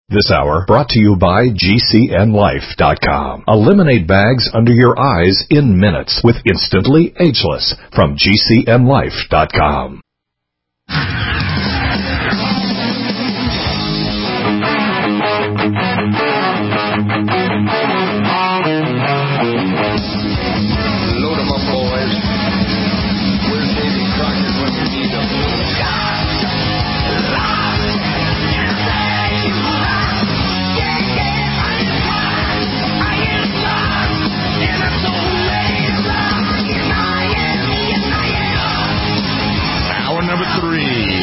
This hour brought to you by GCNLife.com. Eliminate bags under your eyes in minutes with Instantly Ageless from GCNLife.com. Load 'em up, boys. Where's Davy Crockett when you need him? Hour number 3.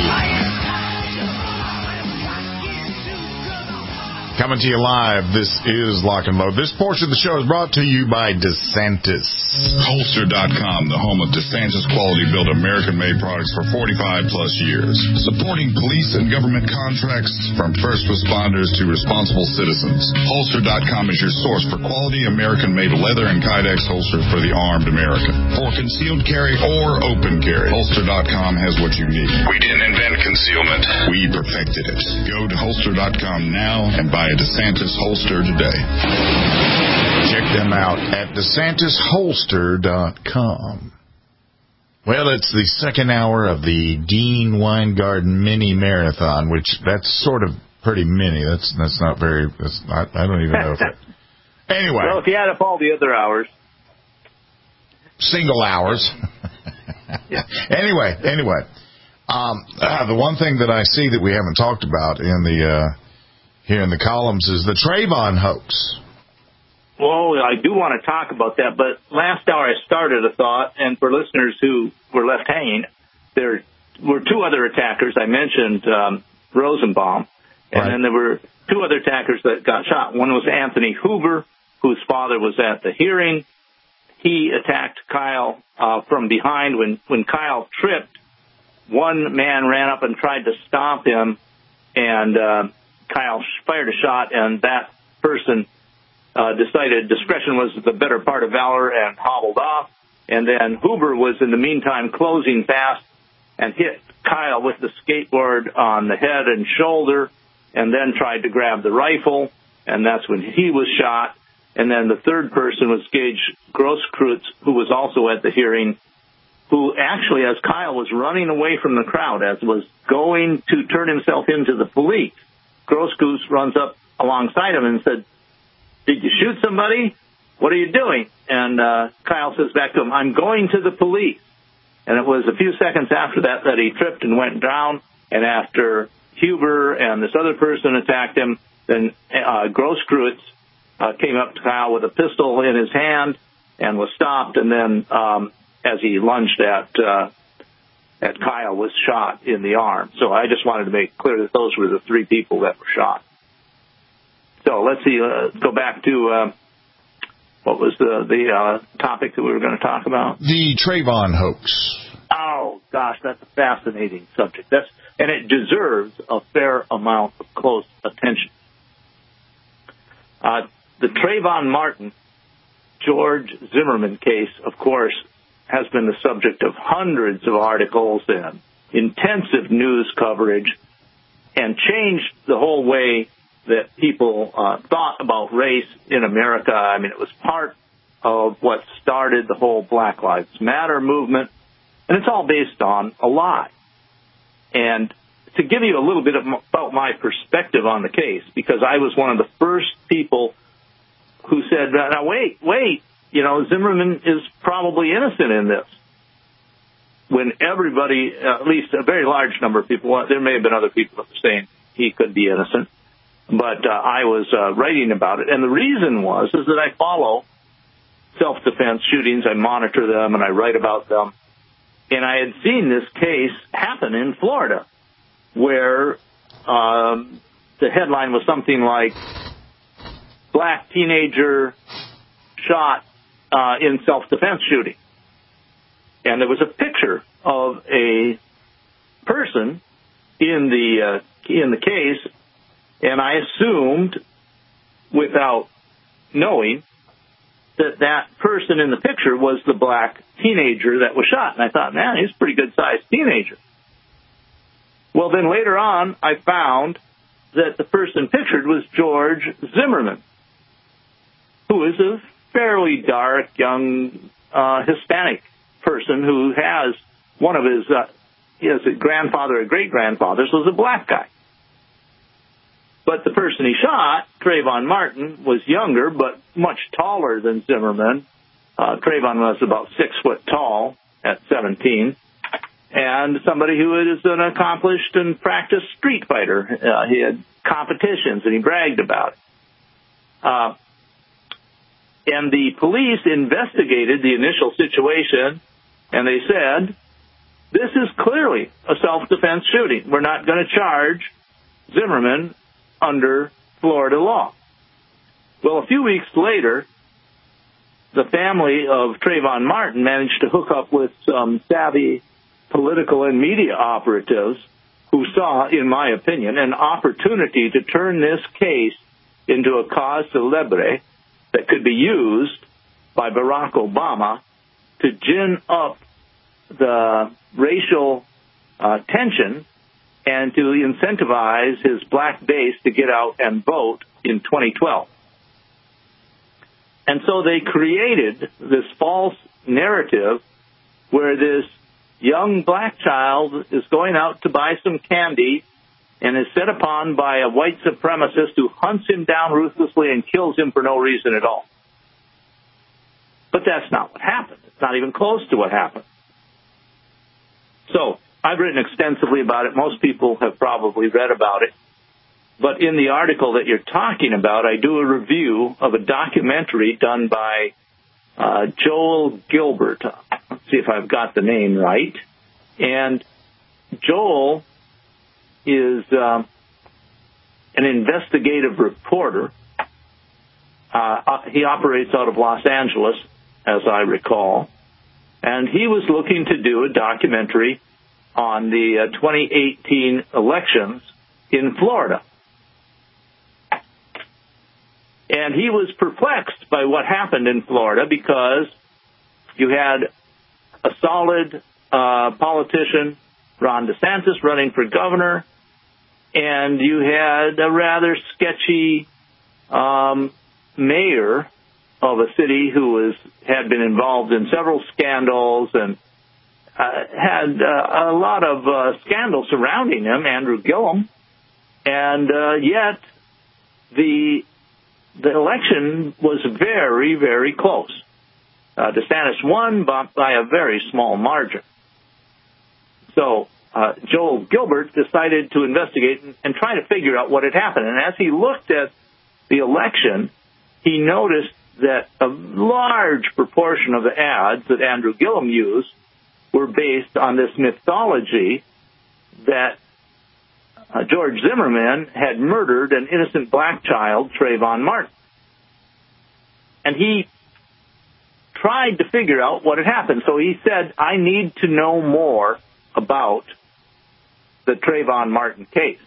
Coming to you live, this is Lock and Load. This portion of the show is brought to you by DeSantis. Holster.com, the home of DeSantis quality-built American-made products for 45-plus years. Supporting police and government contracts from first responders to responsible citizens. Holster.com is your source for quality American-made leather and Kydex holsters for the armed American. For concealed carry or open carry, Holster.com has what you need. We didn't invent concealment. We perfected it. Go to Holster.com now and buy a DeSantis holster today. Check them out at DeSantisHolster.com. Well, it's the second hour of the Dean Weingarten Mini Marathon, which that's sort of pretty mini. That's not very. I don't even know if it. Anyway. Well, if you add up all the other hours. Single hours. Yeah. Anyway. The one thing that I see that we haven't talked about in the here in the columns is the Trayvon hoax. Well, I do want to talk about that, but last hour I started a thought, and for listeners who were left hanging, there were two other attackers. I mentioned Rosenbaum, and then there were two other attackers that got shot. One was Anthony Hoover, whose father was at the hearing. He attacked Kyle from behind. When Kyle tripped, one man ran up and tried to stop him, and Kyle fired a shot, and that person decided discretion was the better part of valor and hobbled off. And then Hoover was, in the meantime, closing fast and hit Kyle with the skateboard on the head and shoulder, and then tried to grab the rifle, and that's when he was shot. And then the third person was Gage Grosskreutz, who was also at the hearing, who actually, as Kyle was running away from the crowd, as was going to turn himself into the police, Grosskreutz runs up alongside him and said, "Did you shoot somebody? What are you doing?" And Kyle says back to him, "I'm going to the police." And it was a few seconds after that he tripped and went down. And after Huber and this other person attacked him, then Grosskreutz came up to Kyle with a pistol in his hand and was stopped. And then as he lunged at Kyle, was shot in the arm. So I just wanted to make clear that those were the three people that were shot. So let's see. Go back to what was the topic that we were going to talk about? The Trayvon hoax. Oh gosh, that's a fascinating subject. And it deserves a fair amount of close attention. The Trayvon Martin, George Zimmerman case, of course, has been the subject of hundreds of articles and intensive news coverage, and changed the whole way that people thought about race in America. I mean, it was part of what started the whole Black Lives Matter movement, and it's all based on a lie. And to give you a little bit about my perspective on the case, because I was one of the first people who said, now wait, Zimmerman is probably innocent in this. When everybody, at least a very large number of people, there may have been other people that were saying he could be innocent, but I was writing about it. And the reason is that I follow self-defense shootings, I monitor them, and I write about them. And I had seen this case happen in Florida, where the headline was something like, "Black teenager shot in self-defense shooting." And there was a picture of a person in the case, and I assumed, without knowing, that person in the picture was the black teenager that was shot. And I thought, man, he's a pretty good-sized teenager. Well, then later on, I found that the person pictured was George Zimmerman, who is a fairly dark, young Hispanic person who has one of his grandfather or great-grandfathers was a black guy. But the person he shot, Trayvon Martin, was younger but much taller than Zimmerman. Trayvon was about 6 foot tall at 17, and somebody who is an accomplished and practiced street fighter. He had competitions, and he bragged about it. And the police investigated the initial situation, and they said, this is clearly a self-defense shooting. We're not going to charge Zimmerman under Florida law. Well, a few weeks later, the family of Trayvon Martin managed to hook up with some savvy political and media operatives who saw, in my opinion, an opportunity to turn this case into a cause célèbre that could be used by Barack Obama to gin up the racial tension and to incentivize his black base to get out and vote in 2012. And so they created this false narrative where this young black child is going out to buy some candy and is set upon by a white supremacist who hunts him down ruthlessly and kills him for no reason at all. But that's not what happened. It's not even close to what happened. So I've written extensively about it. Most people have probably read about it. But in the article that you're talking about, I do a review of a documentary done by Joel Gilbert. Let's see if I've got the name right. And Joel is an investigative reporter. He operates out of Los Angeles, as I recall. And he was looking to do a documentary on the 2018 elections in Florida. And he was perplexed by what happened in Florida because you had a solid politician, Ron DeSantis, running for governor, and you had a rather sketchy mayor of a city who had been involved in several scandals and had a lot of scandals surrounding him, Andrew Gillum, and yet the election was very, very close. DeSantis won by a very small margin. So Joel Gilbert decided to investigate and try to figure out what had happened. And as he looked at the election, he noticed that a large proportion of the ads that Andrew Gillum used were based on this mythology that George Zimmerman had murdered an innocent black child, Trayvon Martin. And he tried to figure out what had happened. So he said, I need to know more about the Trayvon Martin case.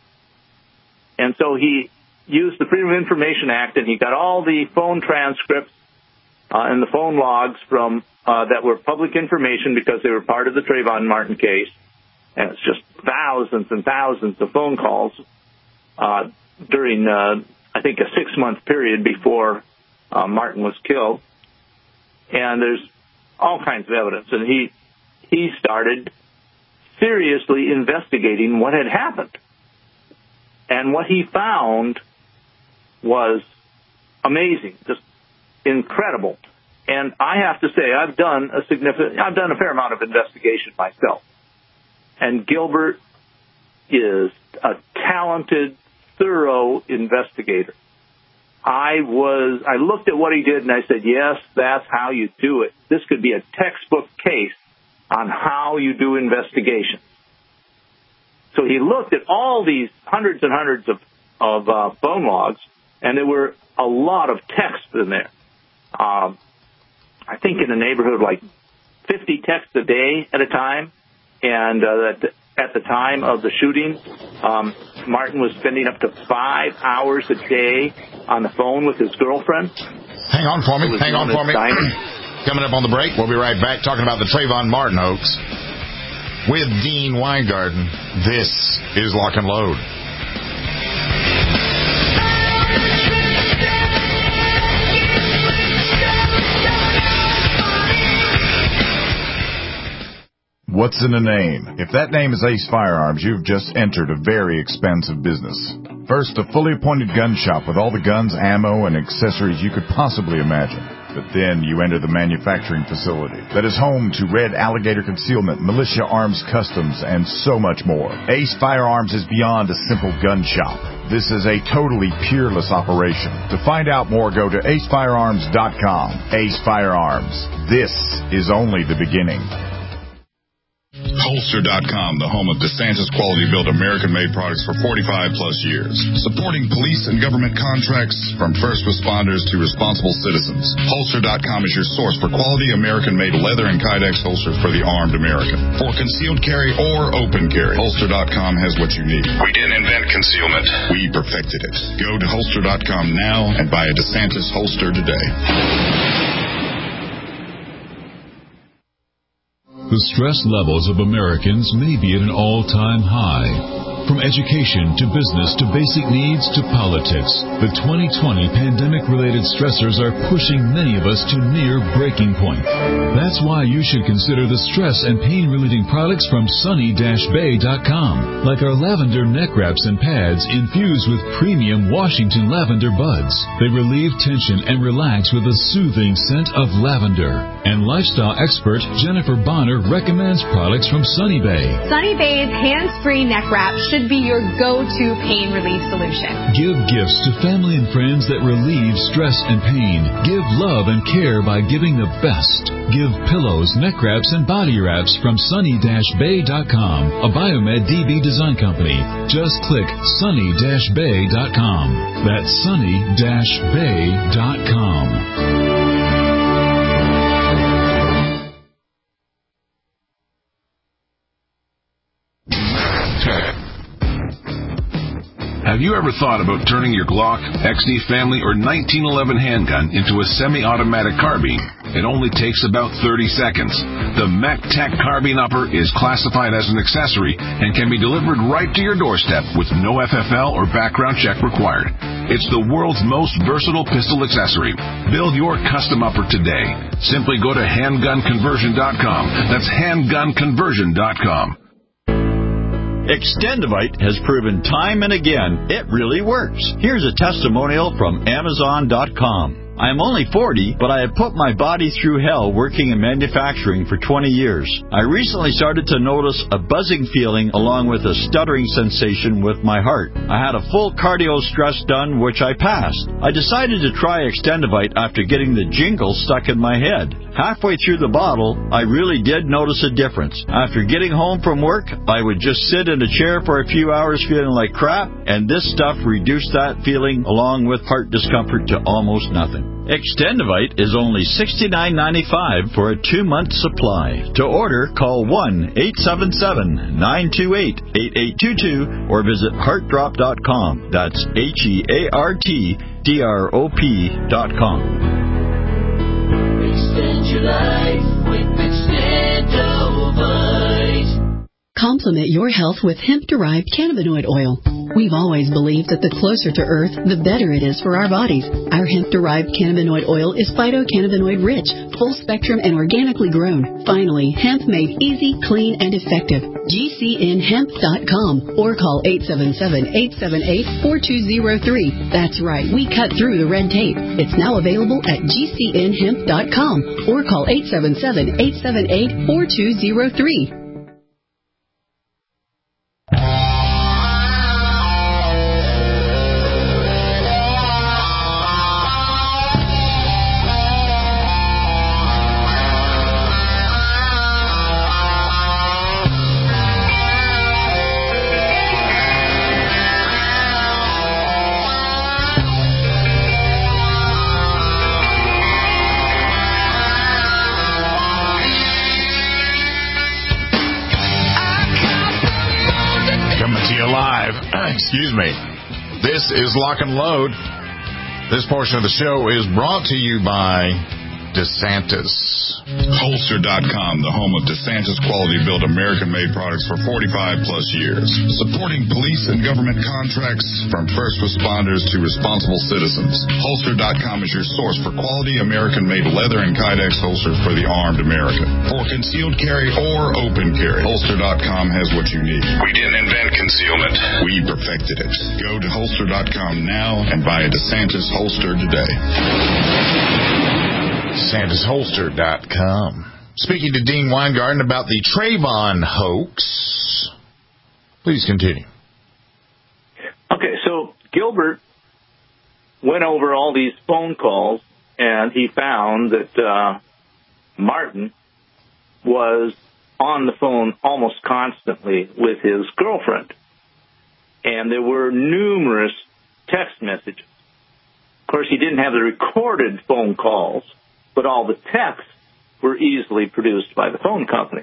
And so he used the Freedom of Information Act, and he got all the phone transcripts and the phone logs from that were public information because they were part of the Trayvon Martin case. And it's just thousands and thousands of phone calls during, I think, a 6-month period before Martin was killed. And there's all kinds of evidence. And he started seriously investigating what had happened. And what he found was amazing, just incredible. And I have to say, I've done a fair amount of investigation myself. And Gilbert is a talented, thorough investigator. I looked at what he did and I said, yes, that's how you do it. This could be a textbook case on how you do investigations. So he looked at all these hundreds and hundreds of phone logs, and there were a lot of text in there. I think in the neighborhood of like 50 texts a day at a time. And at the time of the shooting, Martin was spending up to 5 hours a day on the phone with his girlfriend. Hang on for me. Coming up on the break, we'll be right back talking about the Trayvon Martin hoax with Dean Weingarten. This is Lock and Load. What's in a name? If that name is Ace Firearms, you've just entered a very expansive business. First, a fully appointed gun shop with all the guns, ammo, and accessories you could possibly imagine. But then you enter the manufacturing facility that is home to Red Alligator Concealment, Militia Arms Customs, and so much more. Ace Firearms is beyond a simple gun shop. This is a totally peerless operation. To find out more, go to acefirearms.com. Ace Firearms. This is only the beginning. Holster.com, the home of DeSantis quality built American-made products for 45-plus years. Supporting police and government contracts from first responders to responsible citizens. Holster.com is your source for quality American-made leather and Kydex holsters for the armed American. For concealed carry or open carry, Holster.com has what you need. We didn't invent concealment. We perfected it. Go to Holster.com now and buy a DeSantis holster today. The stress levels of Americans may be at an all-time high. From education to business to basic needs to politics, the 2020 pandemic-related stressors are pushing many of us to near breaking point. That's why you should consider the stress and pain-relieving products from sunny-bay.com, like our lavender neck wraps and pads infused with premium Washington lavender buds. They relieve tension and relax with a soothing scent of lavender. And lifestyle expert Jennifer Bonner recommends products from Sunny Bay. Sunny Bay's hands-free neck wrap should be your go-to pain relief solution. Give gifts to family and friends that relieve stress and pain. Give love and care by giving the best. Give pillows, neck wraps, and body wraps from sunny-bay.com, a Biomed DB design company. Just click sunny-bay.com. That's sunny-bay.com. Have you ever thought about turning your Glock, XD family, or 1911 handgun into a semi-automatic carbine? It only takes about 30 seconds. The MacTac Carbine Upper is classified as an accessory and can be delivered right to your doorstep with no FFL or background check required. It's the world's most versatile pistol accessory. Build your custom upper today. Simply go to handgunconversion.com. That's handgunconversion.com. Extendivite has proven time and again it really works. Here's a testimonial from Amazon.com. I am only 40, but I have put my body through hell working in manufacturing for 20 years. I recently started to notice a buzzing feeling along with a stuttering sensation with my heart. I had a full cardio stress done, which I passed. I decided to try Extendivite after getting the jingle stuck in my head. Halfway through the bottle, I really did notice a difference. After getting home from work, I would just sit in a chair for a few hours feeling like crap, and this stuff reduced that feeling along with heart discomfort to almost nothing. Extendivite is only $69.95 for a 2-month supply. To order, call 1-877-928-8822 or visit heartdrop.com. That's HEARTDROP.com. Extend your life with Extendivite. Complement your health with hemp-derived cannabinoid oil. We've always believed that the closer to Earth, the better it is for our bodies. Our hemp-derived cannabinoid oil is phytocannabinoid rich, full spectrum, and organically grown. Finally, hemp made easy, clean, and effective. GCNhemp.com or call 877-878-4203. That's right, we cut through the red tape. It's now available at GCNhemp.com or call 877-878-4203. Excuse me. This is Lock and Load. This portion of the show is brought to you by DeSantis. Holster.com, the home of DeSantis quality-built American-made products for 45-plus years. Supporting police and government contracts from first responders to responsible citizens. Holster.com is your source for quality American-made leather and Kydex holsters for the armed American. For concealed carry or open carry, Holster.com has what you need. We didn't invent concealment. We perfected it. Go to Holster.com now and buy a DeSantis holster today. DeSantisHolster.com. Speaking to Dean Weingarten about the Trayvon hoax. Please continue. Okay, so Gilbert went over all these phone calls, and he found that Martin was on the phone almost constantly with his girlfriend. And there were numerous text messages. Of course, he didn't have the recorded phone calls, but all the texts were easily produced by the phone company.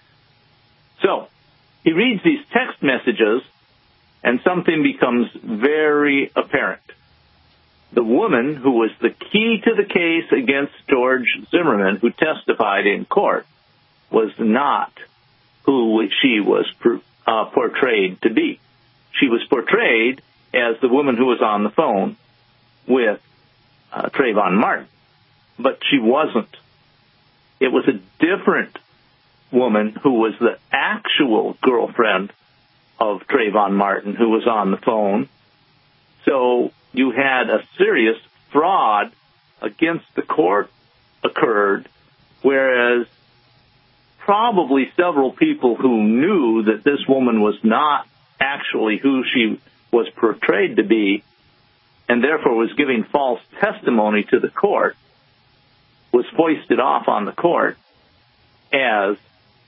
So he reads these text messages, and something becomes very apparent. The woman who was the key to the case against George Zimmerman, who testified in court, was not who she was portrayed to be. She was portrayed as the woman who was on the phone with Trayvon Martin, but she wasn't. It was a different woman who was the actual girlfriend of Trayvon Martin who was on the phone. So you had a serious fraud against the court occurred, whereas probably several people who knew that this woman was not actually who she was portrayed to be, and therefore was giving false testimony to the court, was foisted off on the court as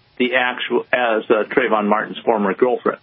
Trayvon Martin's former girlfriend.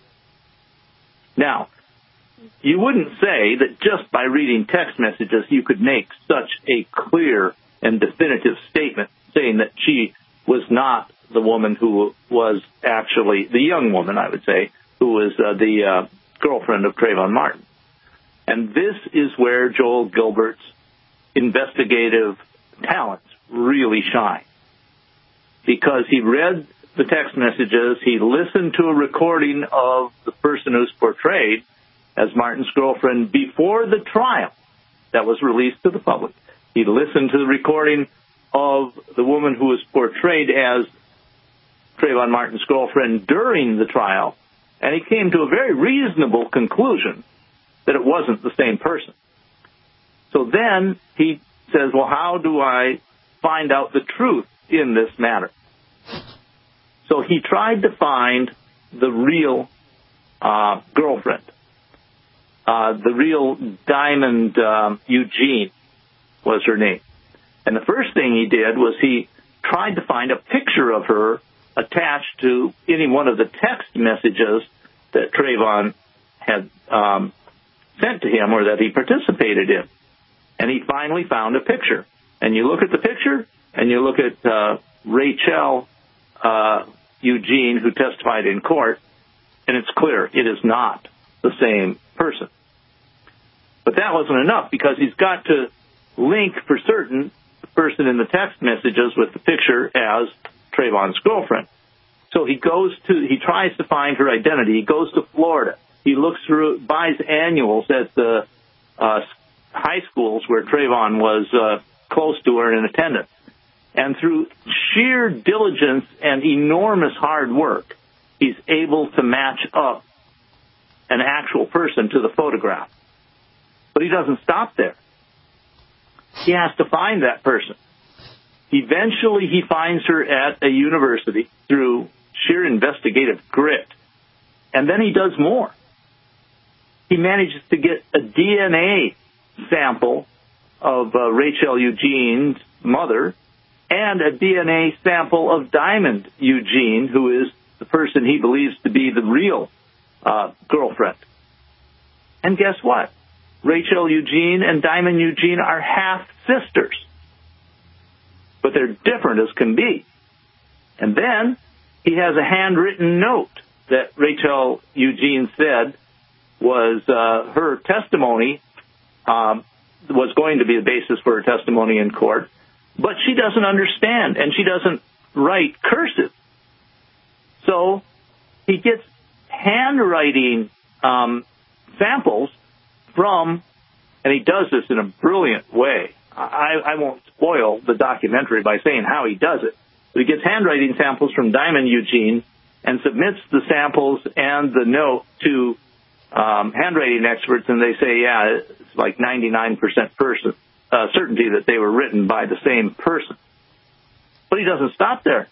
Now, you wouldn't say that just by reading text messages you could make such a clear and definitive statement saying that she was not the woman who was actually the young woman, I would say, who was the girlfriend of Trayvon Martin. And this is where Joel Gilbert's investigative talents really shine. Because he read the text messages, he listened to a recording of the person who's portrayed as Martin's girlfriend before the trial that was released to the public. He listened to the recording of the woman who was portrayed as Trayvon Martin's girlfriend during the trial, and he came to a very reasonable conclusion that it wasn't the same person. So then he says, well, how do I find out the truth in this matter? So he tried to find the real girlfriend, the real Diamond Eugene was her name. And the first thing he did was he tried to find a picture of her attached to any one of the text messages that Trayvon had sent to him or that he participated in. And he finally found a picture. And you look at the picture, and you look at Rachel Eugene, who testified in court, and it's clear it is not the same person. But that wasn't enough, because he's got to link for certain the person in the text messages with the picture as Trayvon's girlfriend. So he tries to find her identity. He goes to Florida. He looks through, buys annuals at the high schools where Trayvon was close to her in attendance. And through sheer diligence and enormous hard work, he's able to match up an actual person to the photograph. But he doesn't stop there. He has to find that person. Eventually, he finds her at a university through sheer investigative grit. And then he does more. He manages to get a DNA sample of Rachel Eugene's mother and a DNA sample of Diamond Eugene, who is the person he believes to be the real girlfriend. And guess what? Rachel Eugene and Diamond Eugene are half-sisters. But they're different as can be. And then he has a handwritten note that Rachel Eugene said was her testimony, was going to be the basis for her testimony in court, but she doesn't understand, and she doesn't write cursive. So he gets handwriting samples from, and he does this in a brilliant way. I won't spoil the documentary by saying how he does it, but he gets handwriting samples from Diamond Eugene and submits the samples and the note to handwriting experts, and they say, yeah, it's like 99% certainty that they were written by the same person. But he doesn't stop there.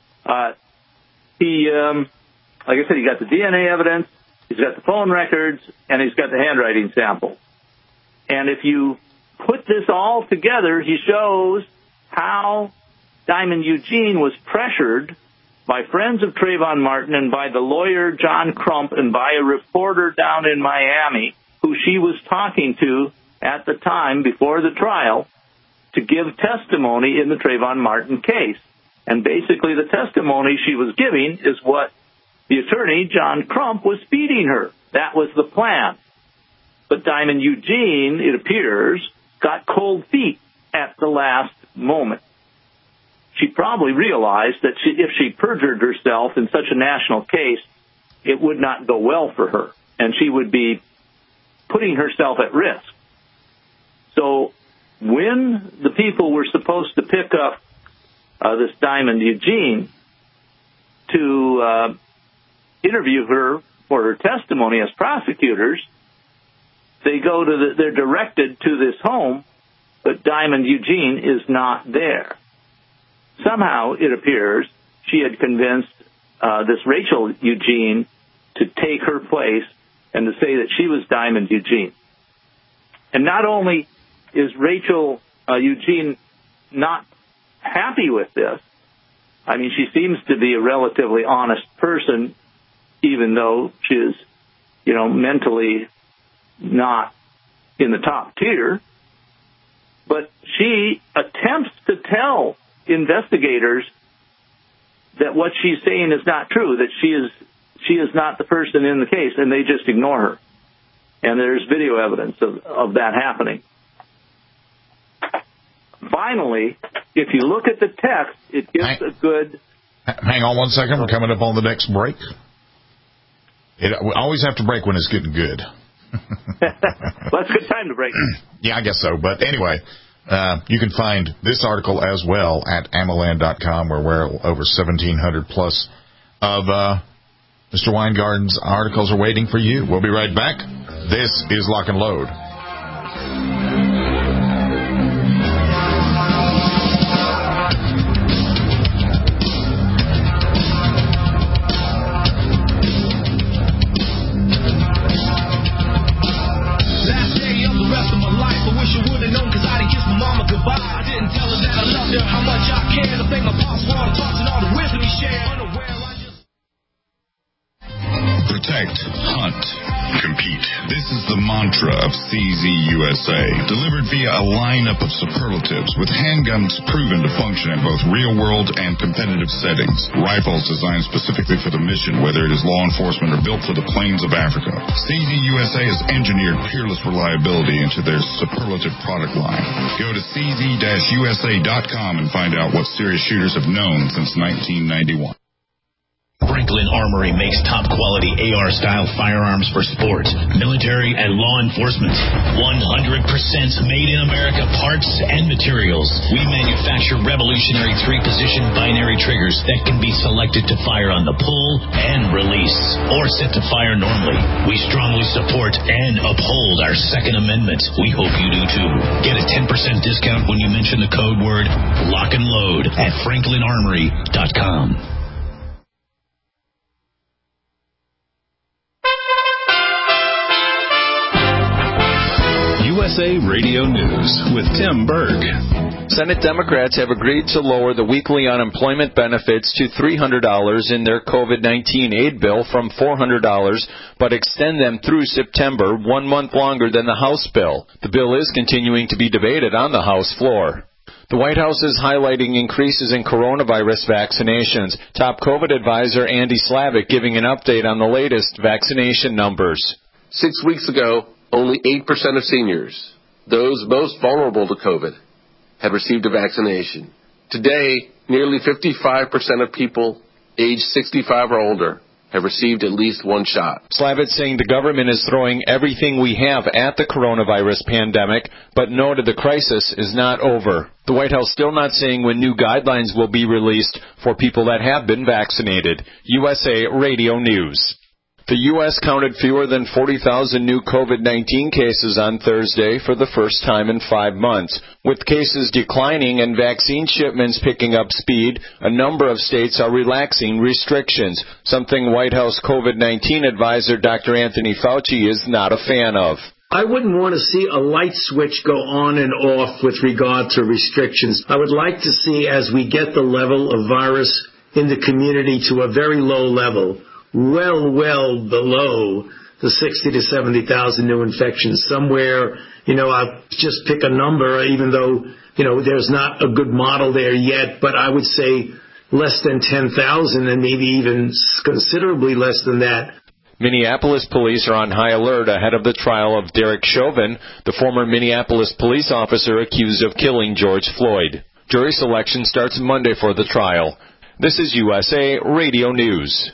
He, like I said, he got the DNA evidence, he's got the phone records, and he's got the handwriting sample. And if you put this all together, he shows how Diamond Eugene was pressured by friends of Trayvon Martin and by the lawyer John Crump and by a reporter down in Miami who she was talking to at the time before the trial to give testimony in the Trayvon Martin case. And basically the testimony she was giving is what the attorney, John Crump, was feeding her. That was the plan. But Diamond Eugene, it appears, got cold feet at the last moment. She probably realized that if she perjured herself in such a national case, it would not go well for her, and she would be putting herself at risk. So when the people were supposed to pick up this Diamond Eugene to interview her for her testimony as prosecutors, they're directed to this home, but Diamond Eugene is not there. Somehow, it appears, she had convinced this Rachel Eugene to take her place and to say that she was Diamond Eugene. And not only is Rachel Eugene not happy with this, I mean, she seems to be a relatively honest person, even though she is, mentally not in the top tier. But she attempts to tell investigators that what she's saying is not true, that she is not the person in the case, and they just ignore her. And there's video evidence of that happening. Finally, if you look at the text, it gives a good... Hang on 1 second. We're coming up on the next break. We always have to break when it's getting good. Well, that's a good time to break. Yeah, I guess so. But anyway, you can find this article as well at Amaland.com, where we're over 1,700 plus of Mr. Weingarten's articles are waiting for you. We'll be right back. This is Lock and Load. Protect, hunt, compete. This is the mantra of CZ USA, delivered via a lineup of superlatives with handguns proven to function in both real-world and competitive settings. Rifles designed specifically for the mission, whether it is law enforcement or built for the plains of Africa. CZ USA has engineered peerless reliability into their superlative product line. Go to cz-usa.com and find out what serious shooters have known since 1991. Franklin Armory makes top-quality AR-style firearms for sport, military, and law enforcement. 100% made-in-America parts and materials. We manufacture revolutionary 3-position binary triggers that can be selected to fire on the pull and release, or set to fire normally. We strongly support and uphold our Second Amendment. We hope you do too. Get a 10% discount when you mention the code word Lock and Load at FranklinArmory.com. USA Radio News with Tim Berg. Senate Democrats have agreed to lower the weekly unemployment benefits to $300 in their COVID-19 aid bill from $400, but extend them through September, 1 month longer than the House bill. The bill is continuing to be debated on the House floor. The White House is highlighting increases in coronavirus vaccinations. Top COVID advisor Andy Slavitt giving an update on the latest vaccination numbers. 6 weeks ago, only 8% of seniors, those most vulnerable to COVID, had received a vaccination. Today, nearly 55% of people aged 65 or older have received at least one shot. Slavitt saying the government is throwing everything we have at the coronavirus pandemic, but noted the crisis is not over. The White House still not saying when new guidelines will be released for people that have been vaccinated. USA Radio News. The U.S. counted fewer than 40,000 new COVID-19 cases on Thursday for the first time in 5 months. With cases declining and vaccine shipments picking up speed, a number of states are relaxing restrictions, something White House COVID-19 advisor Dr. Anthony Fauci is not a fan of. I wouldn't want to see a light switch go on and off with regard to restrictions. I would like to see, as we get the level of virus in the community to a very low level, well below the 60 to 70,000 new infections. Somewhere, I'll just pick a number, even though, there's not a good model there yet, but I would say less than 10,000 and maybe even considerably less than that. Minneapolis police are on high alert ahead of the trial of Derek Chauvin, the former Minneapolis police officer accused of killing George Floyd. Jury selection starts Monday for the trial. This is USA Radio News.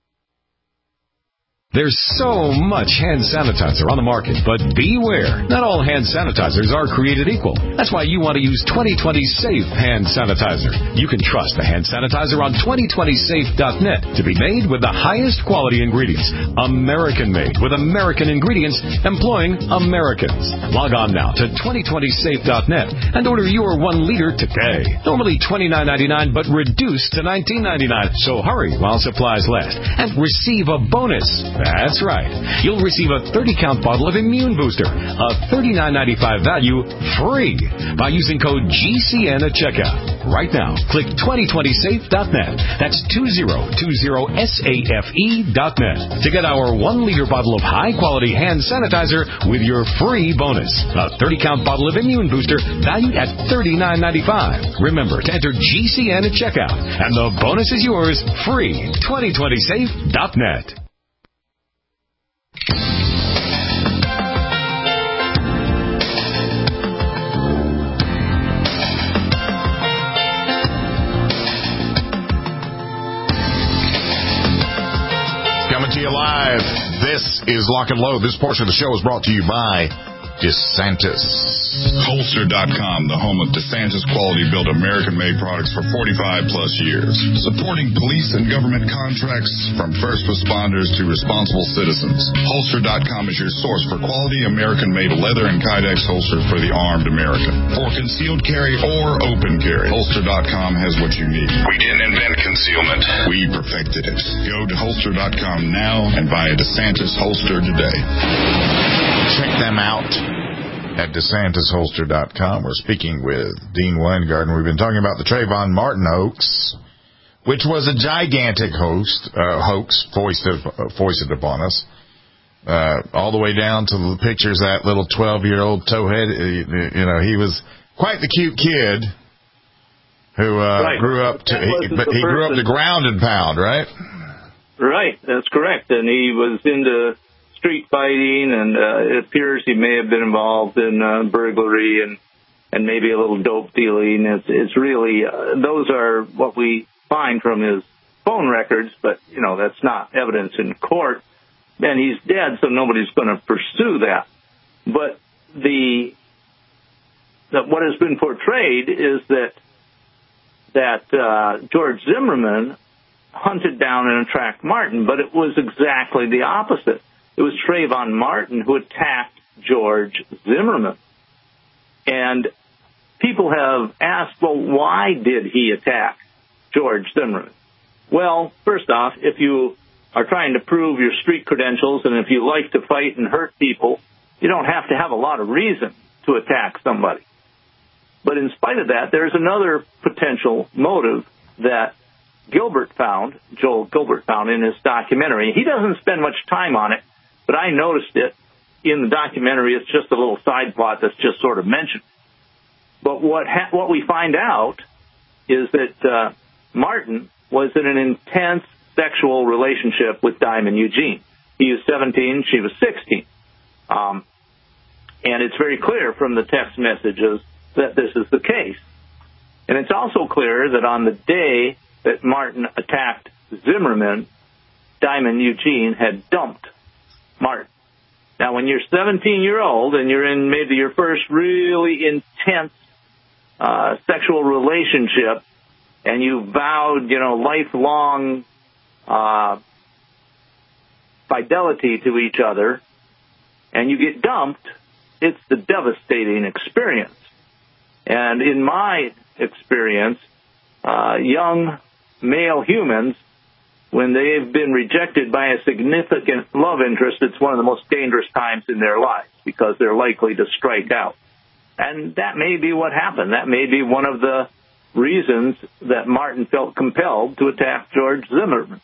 There's so much hand sanitizer on the market, but beware. Not all hand sanitizers are created equal. That's why you want to use 2020 Safe Hand Sanitizer. You can trust the hand sanitizer on 2020safe.net to be made with the highest quality ingredients. American made with American ingredients employing Americans. Log on now to 2020safe.net and order your 1 liter today. Normally $29.99, but reduced to $19.99. So hurry while supplies last and receive a bonus. That's right. You'll receive a 30-count bottle of Immune Booster, a $39.95 value, free by using code GCN at checkout. Right now, click 2020safe.net. That's 2020safe.net to get our 1 liter bottle of high-quality hand sanitizer with your free bonus, a 30-count bottle of Immune Booster valued at $39.95. Remember to enter GCN at checkout, and the bonus is yours free. 2020safe.net. Coming to you live. This is Lock and Load. This portion of the show is brought to you by DeSantis. Holster.com, the home of DeSantis quality-built American-made products for 45-plus years. Supporting police and government contracts from first responders to responsible citizens. Holster.com is your source for quality American-made leather and Kydex holsters for the armed American. For concealed carry or open carry, Holster.com has what you need. We didn't invent concealment. We perfected it. Go to Holster.com now and buy a DeSantis holster today. Check them out at DeSantisHolster.com. We're speaking with Dean Weingarten. We've been talking about the Trayvon Martin hoax, which was a gigantic hoax foisted upon us, all the way down to the pictures of that little 12-year-old towhead. He was quite the cute kid who grew up to ground and pound, right? Right, that's correct. And he was into street fighting, and it appears he may have been involved in burglary and maybe a little dope dealing. It's really those are what we find from his phone records, but that's not evidence in court. And he's dead, so nobody's going to pursue that. But what has been portrayed is that George Zimmerman hunted down and attacked Martin, but it was exactly the opposite. It was Trayvon Martin who attacked George Zimmerman. And people have asked, well, why did he attack George Zimmerman? Well, first off, if you are trying to prove your street credentials and if you like to fight and hurt people, you don't have to have a lot of reason to attack somebody. But in spite of that, there's another potential motive that Joel Gilbert found in his documentary. He doesn't spend much time on it, but I noticed it in the documentary. It's just a little side plot that's just sort of mentioned. But what we find out is that Martin was in an intense sexual relationship with Diamond Eugene. He was 17, she was 16. And it's very clear from the text messages that this is the case. And it's also clear that on the day that Martin attacked Zimmerman, Diamond Eugene had dumped Martin. Now, when you're 17-year-old and you're in maybe your first really intense sexual relationship, and you vowed, lifelong fidelity to each other, and you get dumped, it's the devastating experience. And in my experience, young male humans, when they've been rejected by a significant love interest, it's one of the most dangerous times in their lives because they're likely to strike out. And that may be what happened. That may be one of the reasons that Martin felt compelled to attack George Zimmerman.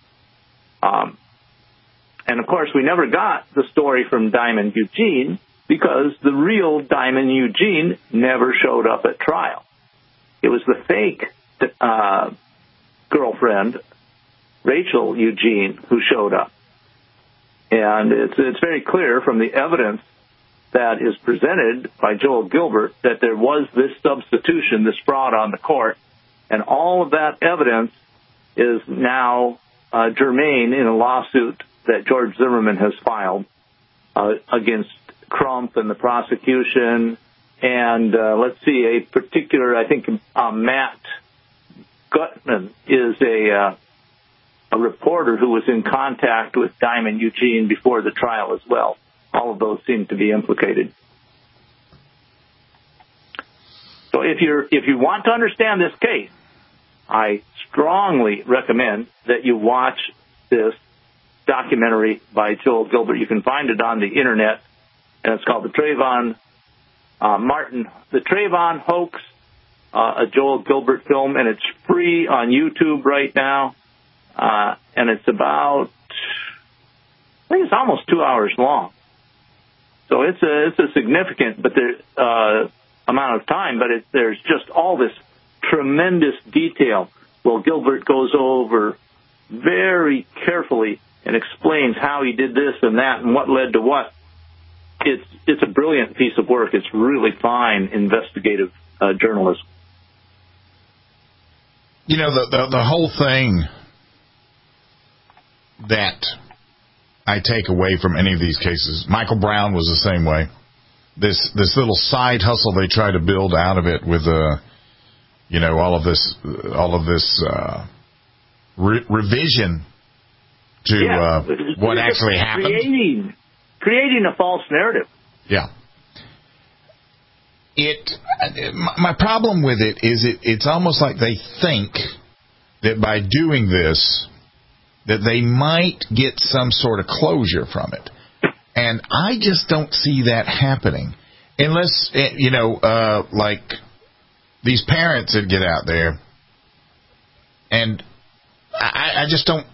And, of course, we never got the story from Diamond Eugene because the real Diamond Eugene never showed up at trial. It was the fake girlfriend, Rachel Eugene, who showed up. And it's very clear from the evidence that is presented by Joel Gilbert that there was this substitution, this fraud on the court, and all of that evidence is now germane in a lawsuit that George Zimmerman has filed against Crump and the prosecution, and let's see, a particular, I think Matt Gutman is a reporter who was in contact with Diamond Eugene before the trial as well. All of those seem to be implicated. So if you want to understand this case, I strongly recommend that you watch this documentary by Joel Gilbert. You can find it on the internet, and it's called The Trayvon Hoax, a Joel Gilbert film, and it's free on YouTube right now. And it's about, I think it's almost 2 hours long. So it's a significant amount of time, but there's just all this tremendous detail. Well, Gilbert goes over very carefully and explains how he did this and that and what led to what. It's a brilliant piece of work. It's really fine investigative journalism. The whole thing that I take away from any of these cases, Michael Brown was the same way. This little side hustle they try to build out of it with all of this revision to what actually happened. Creating a false narrative. Yeah. My problem with it is it's almost like they think that by doing this that they might get some sort of closure from it. And I just don't see that happening. Unless, like these parents that get out there, and I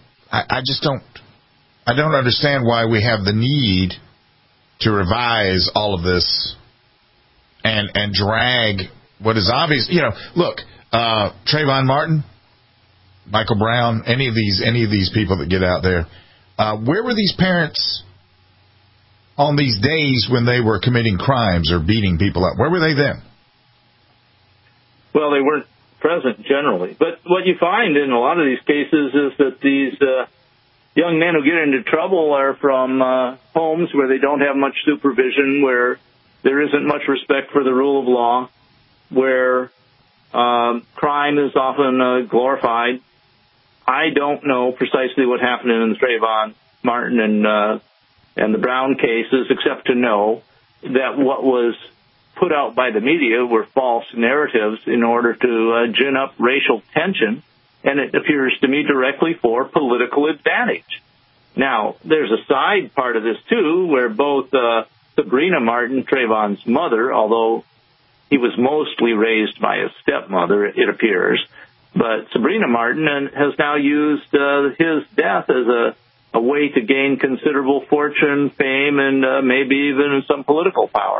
don't understand why we have the need to revise all of this and drag what is obvious. Look, Trayvon Martin, Michael Brown, any of these people that get out there, where were these parents on these days when they were committing crimes or beating people up? Where were they then? Well, they weren't present generally. But what you find in a lot of these cases is that these young men who get into trouble are from homes where they don't have much supervision, where there isn't much respect for the rule of law, where crime is often glorified. I don't know precisely what happened in the Trayvon Martin and the Brown cases, except to know that what was put out by the media were false narratives in order to gin up racial tension, and it appears to me directly for political advantage. Now, there's a side part of this, too, where both Sabrina Martin, Trayvon's mother, although he was mostly raised by his stepmother, it appears, but Sabrina Martin has now used his death as a way to gain considerable fortune, fame, and maybe even some political power.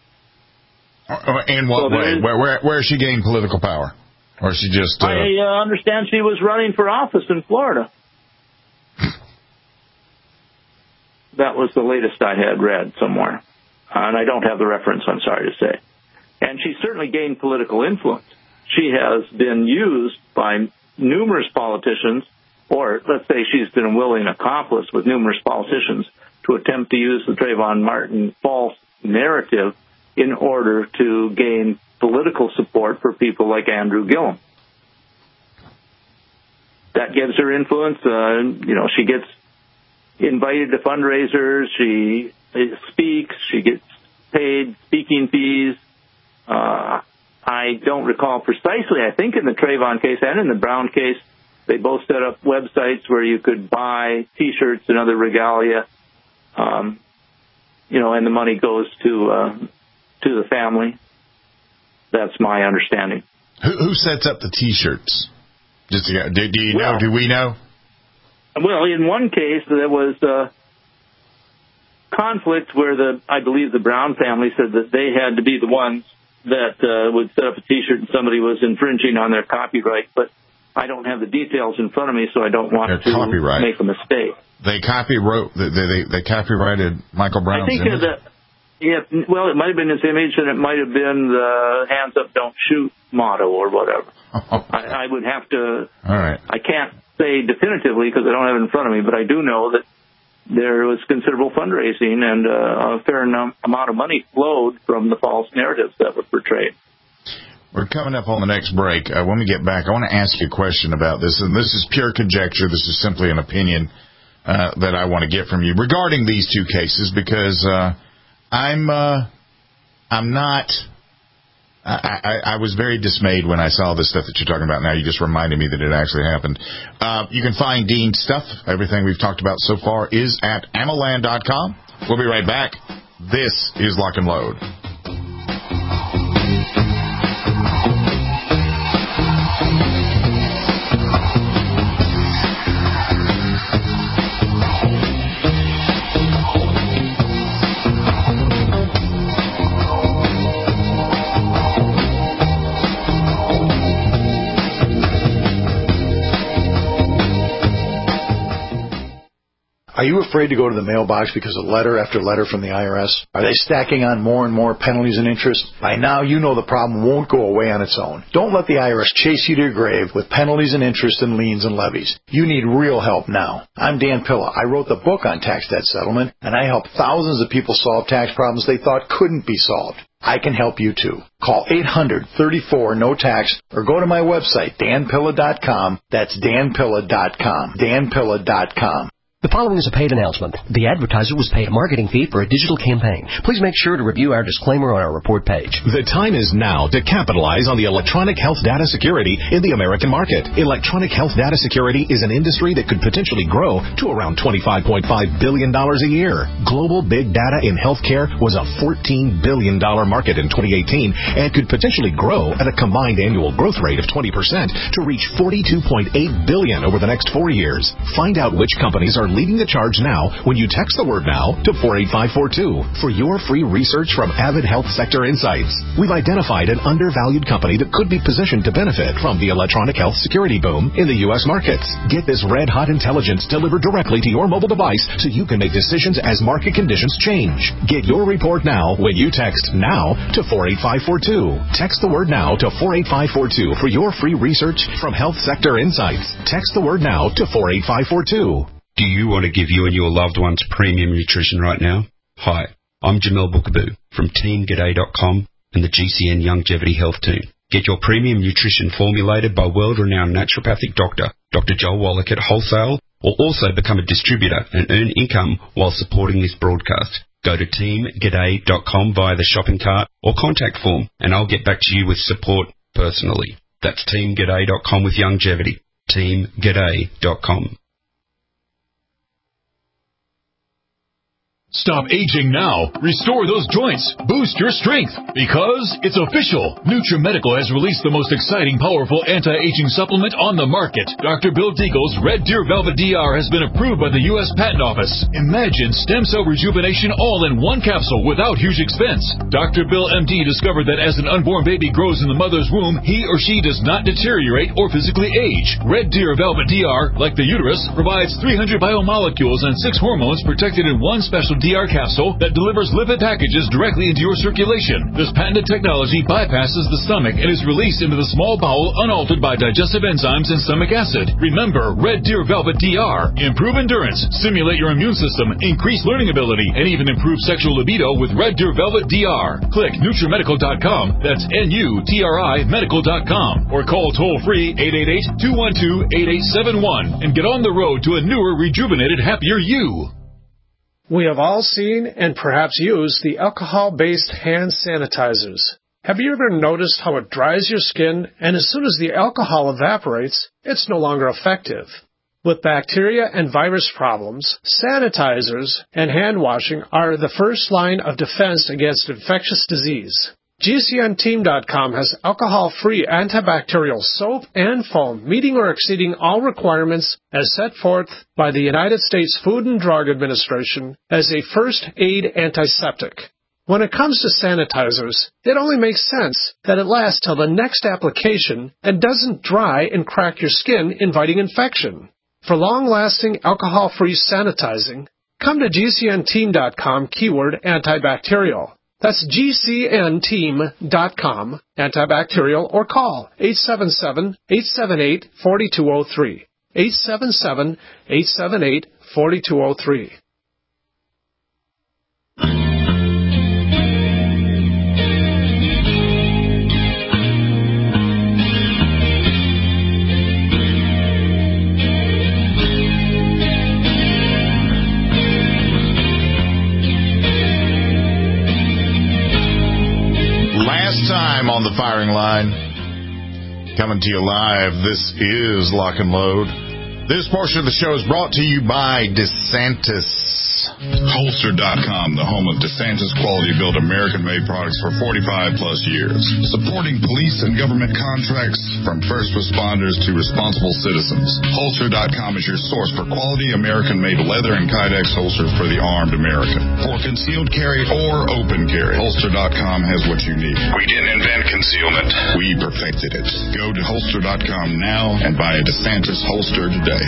In what way? Where she gained political power? Or she just... I understand she was running for office in Florida. That was the latest I had read somewhere. And I don't have the reference, I'm sorry to say. And she certainly gained political influence. She has been used by numerous politicians, or let's say she's been a willing accomplice with numerous politicians to attempt to use the Trayvon Martin false narrative in order to gain political support for people like Andrew Gillum. That gives her influence. She gets invited to fundraisers. She speaks. She gets paid speaking fees. I don't recall precisely. I think in the Trayvon case and in the Brown case, they both set up websites where you could buy T-shirts and other regalia, and the money goes to the family. That's my understanding. Who sets up the T-shirts? Do you know? Do we know? Well, in one case, there was conflict where I believe the Brown family said that they had to be the ones that would set up a T-shirt and somebody was infringing on their copyright, but I don't have the details in front of me, so I don't want to make a mistake. They they copyrighted Michael Brown's image? It might have been his image, and it might have been the "Hands Up, Don't Shoot" motto or whatever. I would have to. All right. I can't say definitively because I don't have it in front of me, but I do know that there was considerable fundraising and a fair amount of money flowed from the false narratives that were portrayed. We're coming up on the next break. When we get back, I want to ask you a question about this, and this is pure conjecture. This is simply an opinion that I want to get from you regarding these two cases, because I was very dismayed when I saw this stuff that you're talking about now. You just reminded me that it actually happened. You can find Dean's stuff. Everything we've talked about so far is at AMMOLand.com. We'll be right back. This is Lock and Load. Are you afraid to go to the mailbox because of letter after letter from the IRS? Are they stacking on more and more penalties and interest? By now, you know the problem won't go away on its own. Don't let the IRS chase you to your grave with penalties and interest and liens and levies. You need real help now. I'm Dan Pilla. I wrote the book on tax debt settlement, and I help thousands of people solve tax problems they thought couldn't be solved. I can help you too. Call 800-34-NO-TAX or go to my website, danpilla.com. That's danpilla.com. danpilla.com. The following is a paid announcement. The advertiser was paid a marketing fee for a digital campaign. Please make sure to review our disclaimer on our report page. The time is now to capitalize on the electronic health data security in the American market. Electronic health data security is an industry that could potentially grow to around $25.5 billion a year. Global big data in healthcare was a $14 billion market in 2018 and could potentially grow at a combined annual growth rate of 20% to reach $42.8 billion over the next 4 years. Find out which companies are leading the charge now when you text the word NOW to 48542 for your free research from Avid Health Sector Insights. We've identified an undervalued company that could be positioned to benefit from the electronic health security boom in the U.S. markets. Get this red-hot intelligence delivered directly to your mobile device so you can make decisions as market conditions change. Get your report now when you text NOW to 48542. Text the word NOW to 48542 for your free research from Health Sector Insights. Text the word NOW to 48542. Do you want to give you and your loved ones premium nutrition right now? Hi, I'm Jamel Bookaboo from TeamGaday.com and the GCN Longevity Health Team. Get your premium nutrition formulated by world-renowned naturopathic doctor, Dr. Joel Wallach at Wholesale, or also become a distributor and earn income while supporting this broadcast. Go to TeamGaday.com via the shopping cart or contact form, and I'll get back to you with support personally. That's TeamGaday.com with longevity. TeamGaday.com. Stop aging now. Restore those joints. Boost your strength. Because it's official. NutriMedical has released the most exciting, powerful anti-aging supplement on the market. Dr. Bill Deagle's Red Deer Velvet DR has been approved by the U.S. Patent Office. Imagine stem cell rejuvenation all in one capsule without huge expense. Dr. Bill MD discovered that as an unborn baby grows in the mother's womb, he or she does not deteriorate or physically age. Red Deer Velvet DR, like the uterus, provides 300 biomolecules and 6 hormones protected in one special Velvet DR capsule that delivers lipid packages directly into your circulation. This patented technology bypasses the stomach and is released into the small bowel unaltered by digestive enzymes and stomach acid. Remember, Red Deer Velvet DR. Improve endurance, stimulate your immune system, increase learning ability, and even improve sexual libido with Red Deer Velvet DR. Click NutriMedical.com, that's NUTRI Medical.com, or call toll-free 888-212-8871 and get on the road to a newer, rejuvenated, happier you. We have all seen and perhaps used the alcohol-based hand sanitizers. Have you ever noticed how it dries your skin, and as soon as the alcohol evaporates, it's no longer effective? With bacteria and virus problems, sanitizers and hand washing are the first line of defense against infectious disease. GCNteam.com has alcohol-free antibacterial soap and foam, meeting or exceeding all requirements as set forth by the United States Food and Drug Administration as a first aid antiseptic. When it comes to sanitizers, it only makes sense that it lasts till the next application and doesn't dry and crack your skin, inviting infection. For long-lasting alcohol-free sanitizing, come to GCNteam.com keyword antibacterial. That's GCNteam.com, antibacterial, or call 877-878-4203. 877-878-4203. Time on the firing line, coming to you live. This is Lock and Load. This portion of the show is brought to you by DeSantis. Holster.com, the home of DeSantis quality-built American-made products for 45-plus years. Supporting police and government contracts from first responders to responsible citizens. Holster.com is your source for quality American-made leather and Kydex holsters for the armed American. For concealed carry or open carry, Holster.com has what you need. We didn't invent concealment. We perfected it. Go to Holster.com now and buy a DeSantis holster today.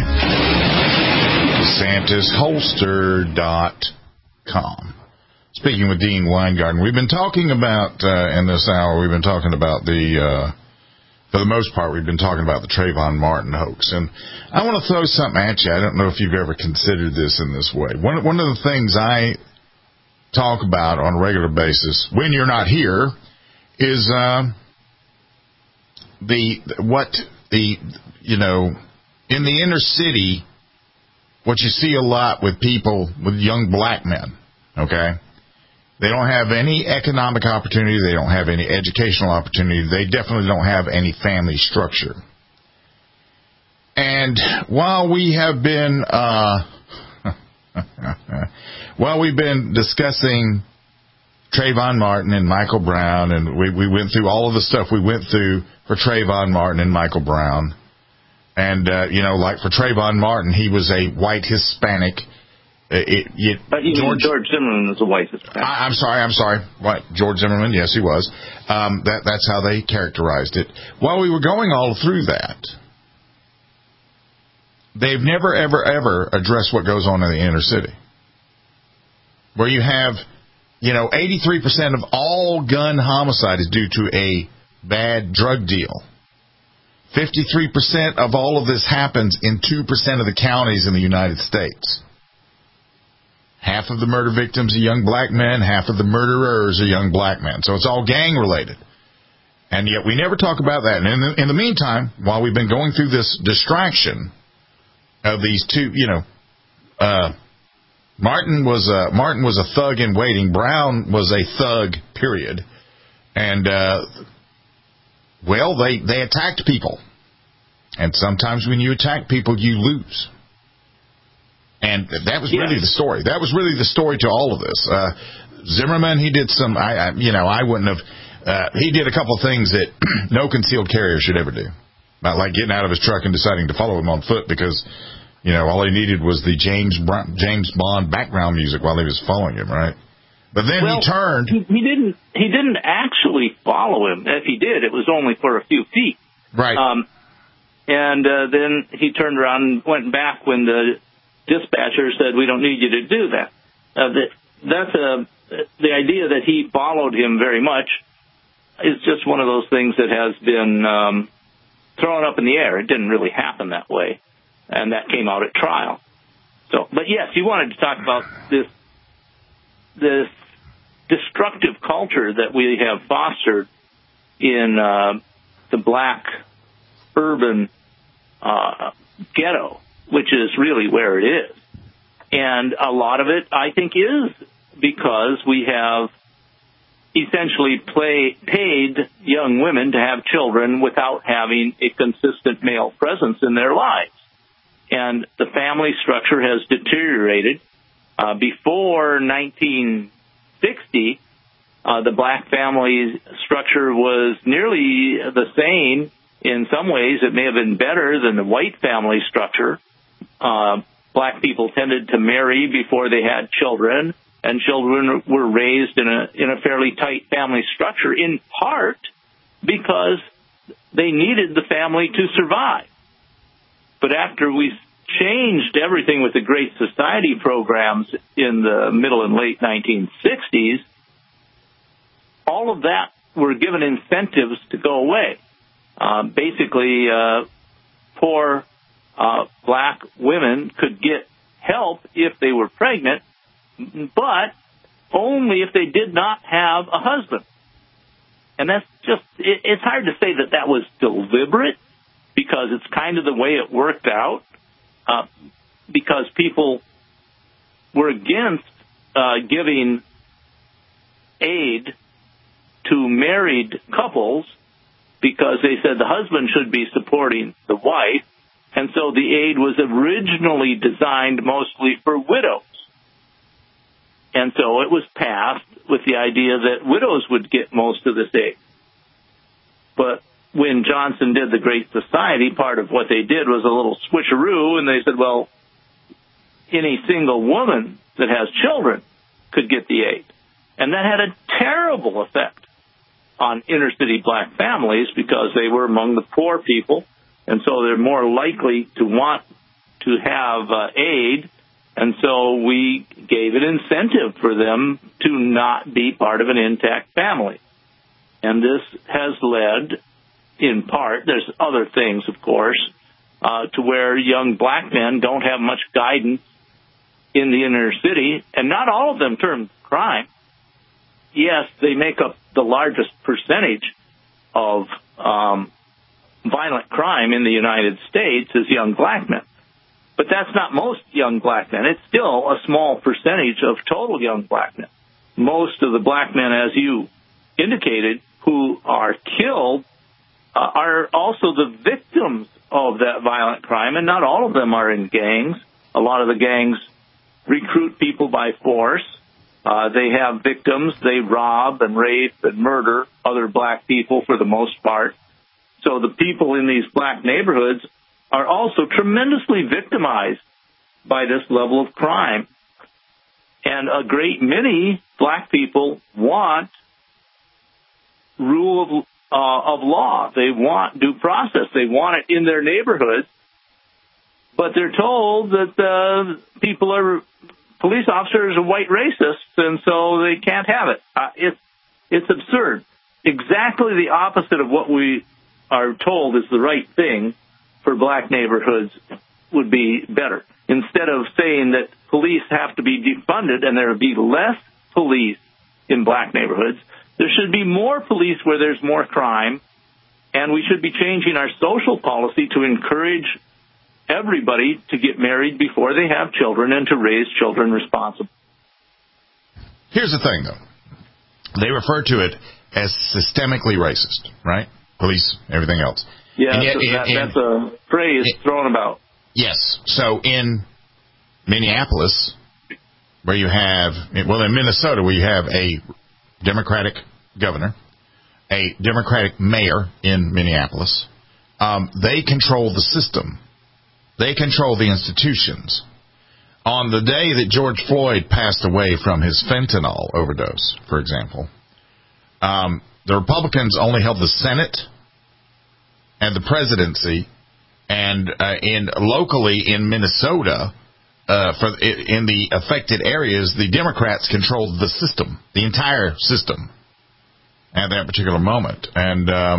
DeSantisHolster.com. Speaking with Dean Weingarten, we've been talking about, in this hour, we've been talking about for the most part, we've been talking about the Trayvon Martin hoax. And I want to throw something at you. I don't know if you've ever considered this in this way. One of the things I talk about on a regular basis when you're not here is in the inner city, what you see a lot with people, with young black men, okay? They don't have any economic opportunity. They don't have any educational opportunity. They definitely don't have any family structure. And while we have been, we've been discussing Trayvon Martin and Michael Brown, and we went through all of the stuff we went through for Trayvon Martin and Michael Brown. And, like for Trayvon Martin, he was a white Hispanic. George Zimmerman was a white Hispanic. I'm sorry. What? George Zimmerman? Yes, he was. That's how they characterized it. While we were going all through that, they've never, ever, ever addressed what goes on in the inner city. Where you have, 83% of all gun homicide is due to a bad drug deal. 53% of all of this happens in 2% of the counties in the United States. Half of the murder victims are young black men, half of the murderers are young black men. So it's all gang-related. And yet we never talk about that. And in the meantime, while we've been going through this distraction of these two, Martin was a thug in waiting. Brown was a thug, period. And they attacked people. And sometimes when you attack people, you lose. And that was really the story. That was really the story to all of this. Zimmerman, he did some, I wouldn't have, he did a couple of things that no concealed carrier should ever do. Not like getting out of his truck and deciding to follow him on foot because, all he needed was the James Bond background music while he was following him, right? But then he turned. He didn't actually follow him. If he did, it was only for a few feet. Right. And then he turned around and went back when the dispatcher said, "We don't need you to do that." the idea that he followed him very much is just one of those things that has been thrown up in the air. It didn't really happen that way, and that came out at trial. So, but yes, you wanted to talk about this destructive culture that we have fostered in the black urban ghetto, which is really where it is. And a lot of it, I think, is because we have essentially paid young women to have children without having a consistent male presence in their lives. And the family structure has deteriorated. Before 1960, the black family structure was nearly the same. In some ways, it may have been better than the white family structure. Black people tended to marry before they had children, and children were raised in a fairly tight family structure, in part because they needed the family to survive. But after we changed everything with the Great Society programs in the middle and late 1960s, all of that were given incentives to go away. Basically, poor black women could get help if they were pregnant, but only if they did not have a husband. And that's just, it's hard to say that was deliberate, because it's kind of the way it worked out, because people were against giving aid to married couples, because they said the husband should be supporting the wife, and so the aid was originally designed mostly for widows. And so it was passed with the idea that widows would get most of this aid. But when Johnson did the Great Society, part of what they did was a little switcheroo, and they said, well, any single woman that has children could get the aid. And that had a terrible effect on inner-city black families, because they were among the poor people, and so they're more likely to want to have aid, and so we gave an incentive for them to not be part of an intact family. And this has led, in part, there's other things, of course, to where young black men don't have much guidance in the inner city, and not all of them turn to crime. Yes, they make up the largest percentage of violent crime in the United States as young black men. But that's not most young black men. It's still a small percentage of total young black men. Most of the black men, as you indicated, who are killed are also the victims of that violent crime, and not all of them are in gangs. A lot of the gangs recruit people by force. They have victims. They rob and rape and murder other black people for the most part. So the people in these black neighborhoods are also tremendously victimized by this level of crime. And a great many black people want rule of law. They want due process. They want it in their neighborhoods. But they're told that police officers are white racists, and so they can't have it. It's absurd. Exactly the opposite of what we are told is the right thing for black neighborhoods would be better. Instead of saying that police have to be defunded and there would be less police in black neighborhoods, there should be more police where there's more crime, and we should be changing our social policy to encourage everybody to get married before they have children and to raise children responsibly. Here's the thing, though. They refer to it as systemically racist, right? Police, everything else. Yeah, that's a phrase thrown about. Yes. So in Minneapolis, where you have, well, in Minnesota, where you have a Democratic governor, a Democratic mayor in Minneapolis, they control the system. They control the institutions. On the day that George Floyd passed away from his fentanyl overdose, for example, the Republicans only held the Senate and the presidency, and locally in Minnesota, in the affected areas, the Democrats controlled the system, the entire system, at that particular moment. And I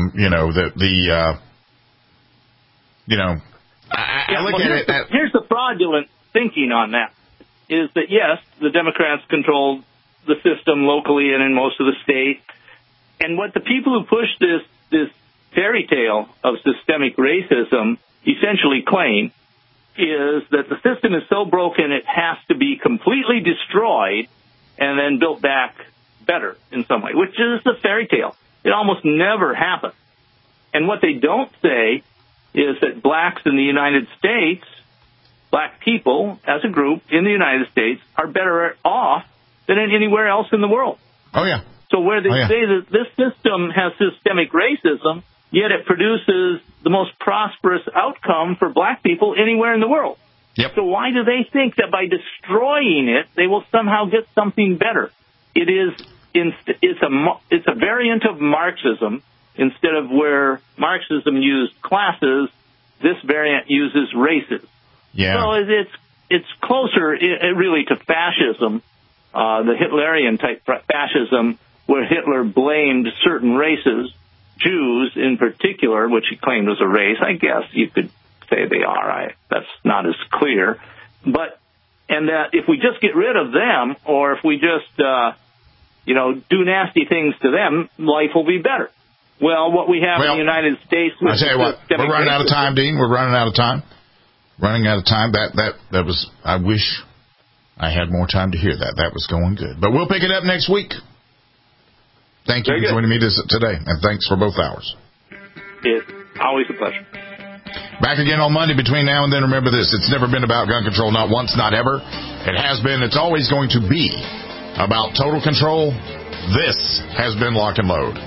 look at it. Here's the fraudulent thinking on that: is that yes, the Democrats controlled the system locally and in most of the state, and what the people who push this fairy tale of systemic racism essentially claim is that the system is so broken it has to be completely destroyed and then built back better in some way, which is a fairy tale. It almost never happens. And what they don't say is that blacks in the United States, black people as a group in the United States, are better off than anywhere else in the world. Oh, yeah. So where they say that this system has systemic racism, yet it produces the most prosperous outcome for black people anywhere in the world. Yep. So why do they think that by destroying it, they will somehow get something better? It's a variant of Marxism. Instead of where Marxism used classes, this variant uses races. Yeah. So it's closer really to fascism, the Hitlerian type fascism, where Hitler blamed certain races, Jews in particular, which he claimed was a race. I guess you could say they are. That's not as clear. And that if we just get rid of them, or if we just, do nasty things to them, life will be better. Well, what we have in the United States... I tell you what, we're running out of time, Dean. We're running out of time. That was... I wish I had more time to hear that. That was going good. But we'll pick it up next week. Thank you for joining me today, and thanks for both hours. It's always a pleasure. Back again on Monday. Between now and then, remember this. It's never been about gun control, not once, not ever. It has been, it's always going to be about total control. This has been Lock and Load.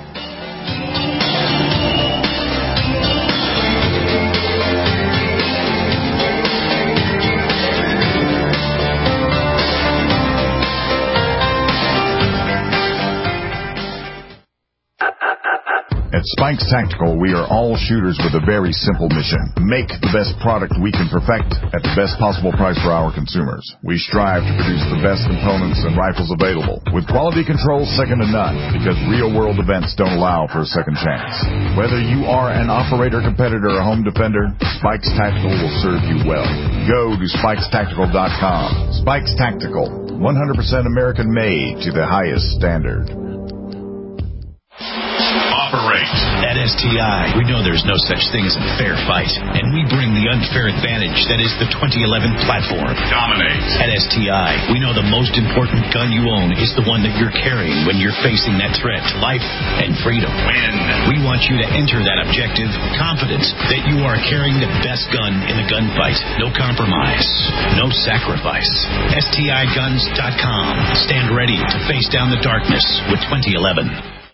At Spikes Tactical, we are all shooters with a very simple mission. Make the best product we can perfect at the best possible price for our consumers. We strive to produce the best components and rifles available, with quality control second to none, because real-world events don't allow for a second chance. Whether you are an operator, competitor, or home defender, Spikes Tactical will serve you well. Go to SpikesTactical.com. Spikes Tactical, 100% American-made to the highest standard. At STI, we know there's no such thing as a fair fight, and we bring the unfair advantage that is the 2011 platform. Dominate. At STI, we know the most important gun you own is the one that you're carrying when you're facing that threat to life and freedom. Win. We want you to enter that objective confident that you are carrying the best gun in the gunfight. No compromise, no sacrifice. STIguns.com. Stand ready to face down the darkness with 2011.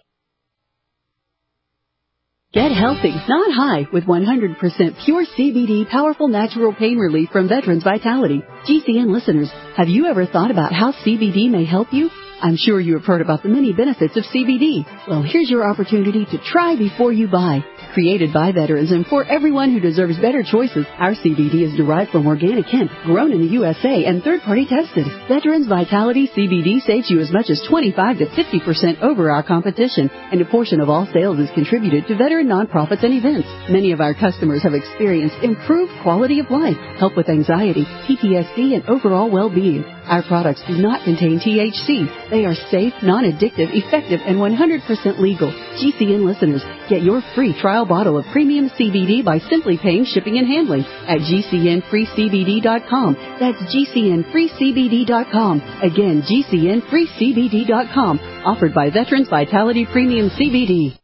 Get healthy, not high, with 100% pure CBD powerful natural pain relief from Veterans Vitality. GCN listeners, have you ever thought about how CBD may help you? I'm sure you have heard about the many benefits of CBD. Well, here's your opportunity to try before you buy. Created by veterans and for everyone who deserves better choices, our CBD is derived from organic hemp, grown in the USA, and third-party tested. Veterans Vitality CBD saves you as much as 25 to 50% over our competition, and a portion of all sales is contributed to veteran nonprofits and events. Many of our customers have experienced improved quality of life, help with anxiety, PTSD, and overall well-being. Our products do not contain THC. They are safe, non-addictive, effective, and 100% legal. GCN listeners, get your free trial bottle of premium CBD by simply paying shipping and handling at GCNFreeCBD.com. That's GCNFreeCBD.com. Again, GCNFreeCBD.com. Offered by Veterans Vitality Premium CBD.